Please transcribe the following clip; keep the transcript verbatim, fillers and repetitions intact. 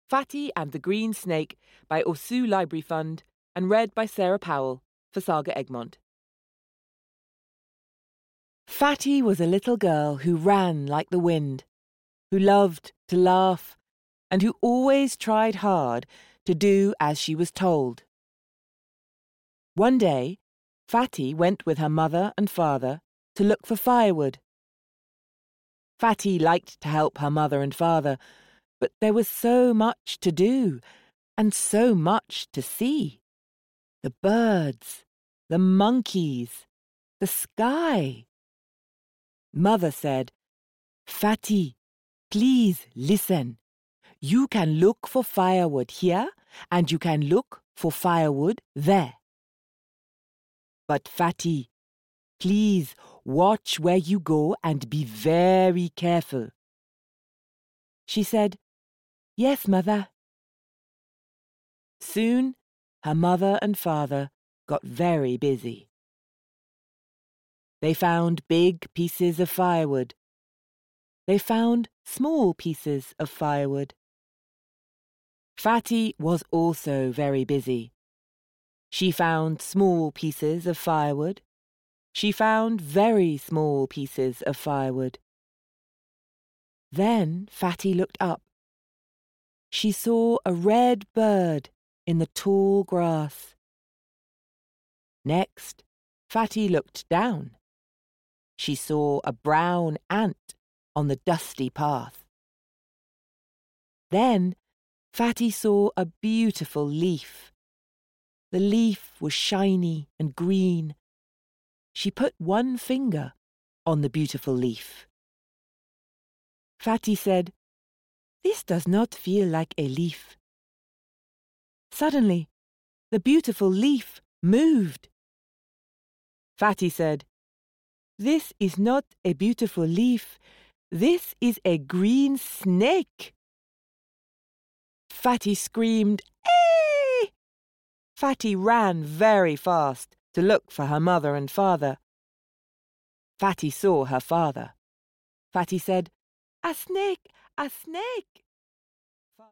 Fatty and the Green Snake by Osu Library Fund and read by Sarah Powell for Saga Egmont. Fatty was a little girl who ran like the wind, who loved to laugh, and who always tried hard to do as she was told. One day, Fatty went with her mother and father to look for firewood. Fatty liked to help her mother and father, but there was so much to do and so much to see. The birds, the monkeys, the sky. Mother said, "Fatty, please listen. You can look for firewood here and you can look for firewood there. But Fatty, please watch where you go and be very careful." She said, "Yes, Mother." Soon, her mother and father got very busy. They found big pieces of firewood. They found small pieces of firewood. Fatty was also very busy. She found small pieces of firewood. She found very small pieces of firewood. Then Fatty looked up. She saw a red bird in the tall grass. Next, Fatty looked down. She saw a brown ant on the dusty path. Then Fatty saw a beautiful leaf. The leaf was shiny and green. She put one finger on the beautiful leaf. Fatty said, "This does not feel like a leaf." Suddenly, the beautiful leaf moved. Fatty said, "This is not a beautiful leaf. This is a green snake." Fatty screamed, "Eh!" Fatty ran very fast to look for her mother and father. Fatty saw her father. Fatty said, "A snake, a snake."